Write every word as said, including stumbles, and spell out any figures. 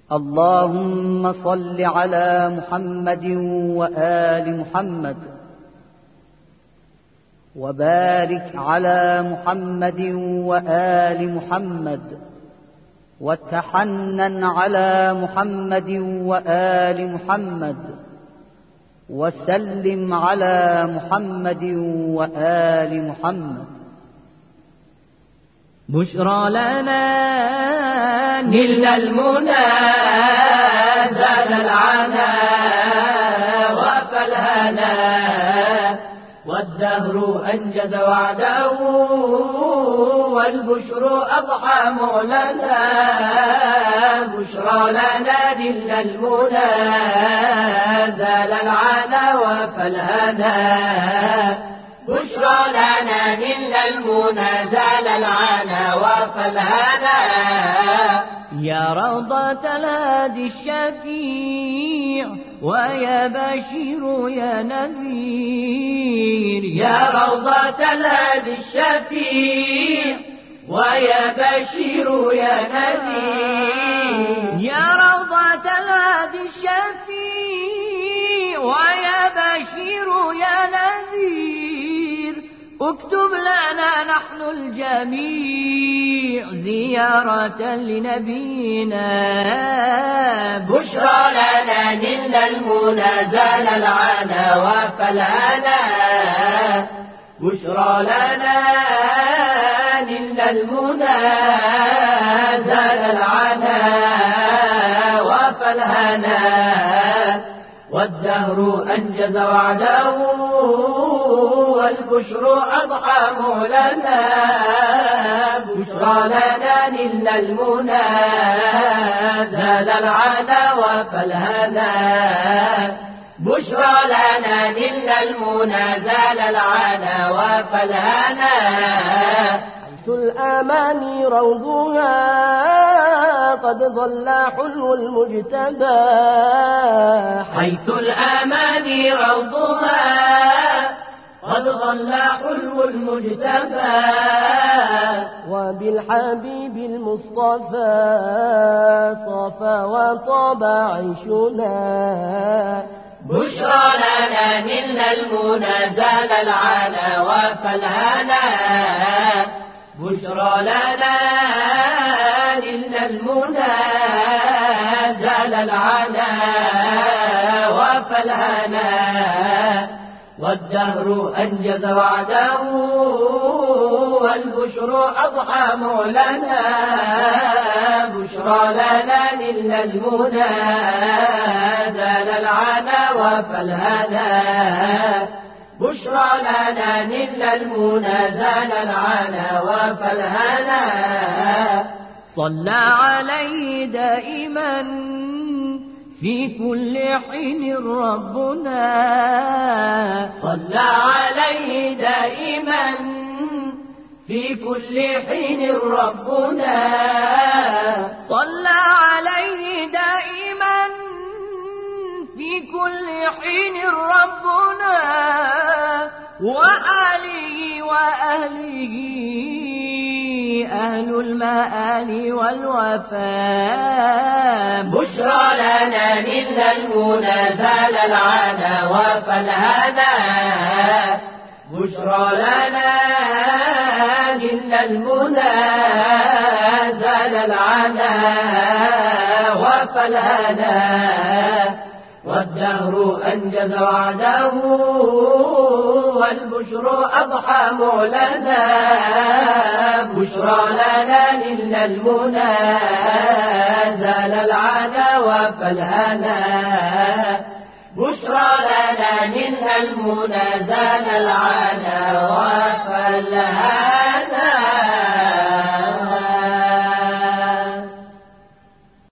اللهم صل على محمد وآل محمد، وبارك على محمد وآل محمد، وتحنن على محمد وآل محمد، وسلم على محمد وآل محمد. بشرى لنا نلنا المنى زاد العنا وفالهنا، والدهر أنجز وعده والبشر أضحى معلنا. بشرى لنا نلنا المنى زاد العنا وفالهنا، بشرى لنا نلنا المنى زال العنا وفالهنا. يا روضة الهادي الشفيع ويا بشير يا نذير، يا روضة الهادي الشفيع ويا بشير يا نذير، يا روضة الهادي الشفيع ويا بشير يا نذير، اكتب لنا نحن الجميع زيارة لنبينا. بشرى لنا نلنا المنى زال العنا وفالهنا، بشرى لنا نلنا المنى زال العنا وفالهنا، والدهر أنجز وعده والبشر أضحى معلنا. بشرى لنا نلنا المنى زاد العنا وفالهنا، بشرى لنا نلنا المنى زال العنا وفالهنا. حيث الأماني روضها قد ظل حلو المجتبى، حيث الأماني روضها قد ظل حلو المجتبى، وبالحبيب المصطفى صفى وطاب عيشنا. بشرى لنا نلنا المنى زال العنا وفالهنا، بشرى لنا نلنا المنى زال العنا وفالهنا، والدهر أنجز وعده والبشر أضحى معلنا. بشرى لنا نلنا المنى زال العنا وفالهنا، بشرى لنا نلنا المنى زال العنا وفالهنا. صلى عليه دائما في كل حين ربنا، صلى عليه دائما في كل حين ربنا، صلى عليه دائما في كل حين ربنا، وآله وأهله أهل المآل والوفاء. بشرى لنا نلنا المنى زال العنا وفالهنا، بشرى لنا نلنا المنى زال العنا وفالهنا، والدهر أنجز وعده والبشر أضحى معلنا. بشرى لنا نلنا المنى زال العنا وفالهنا، بشرى لنا نلنا المنى زال العنا